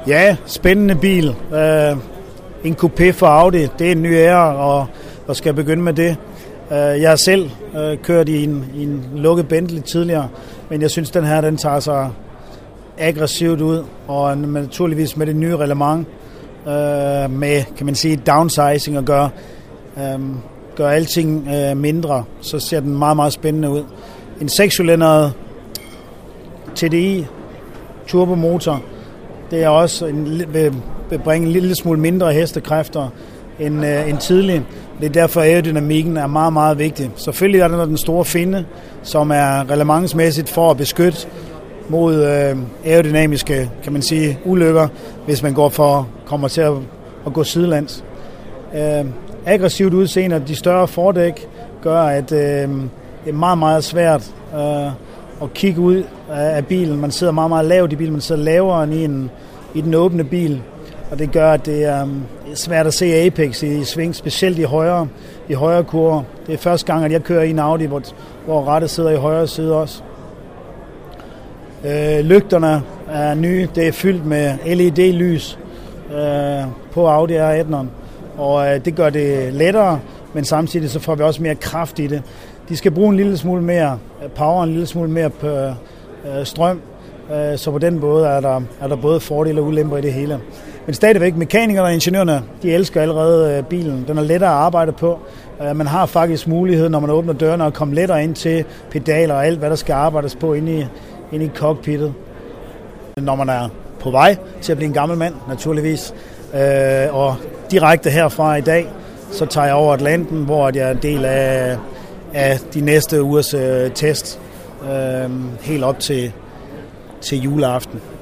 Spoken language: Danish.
Ja, spændende bil. En coupé for Audi, det er en ny ære, og skal begynde med det. Jeg har selv kørt i en lukket Bentley tidligere, men jeg synes, den her den tager sig aggressivt ud, og naturligvis med det nye reglement, med, kan man sige, downsizing og gør alting mindre, så ser den meget, meget spændende ud. En 6-cylindret TDI turbomotor, det er også vil bringe en lille smule mindre hestekræfter end tidlig. Det er derfor, aerodynamikken er meget, meget vigtig. Selvfølgelig er der den store finne, som er reglementsmæssigt for at beskytte mod aerodynamiske, kan man sige, ulykker, hvis man kommer til at gå sidelands. Aggressivt udseende, de større fordæk gør, at det er meget, meget svært at kigge ud af bilen. Man sidder meget, meget lavt i bilen, man sidder lavere end i den åbne bil, og det gør, at det er svært at se apex i sving, specielt i højre kurver. Det er første gang, at jeg kører i en Audi, hvor rattet sidder i højre side også. Lygterne er nye, det er fyldt med LED-lys på Audi R18'eren, og det gør det lettere, men samtidig så får vi også mere kraft i det. De skal bruge en lille smule mere power, en lille smule mere strøm, så på den måde er der både fordele og ulemper i det hele. Men stadigvæk, mekanikerne og ingeniørerne, de elsker allerede bilen. Den er lettere at arbejde på. Man har faktisk mulighed, når man åbner dørene, at komme lettere ind til pedaler og alt, hvad der skal arbejdes på inde i cockpittet. Når man er på vej til at blive en gammel mand, naturligvis, og direkte herfra i dag, så tager jeg over Atlanten, hvor jeg er en del af de næste ugers test, helt op til juleaften.